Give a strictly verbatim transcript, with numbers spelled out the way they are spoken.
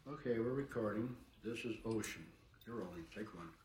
Okay, we're recording. This is Ocean. You're rolling. Take one.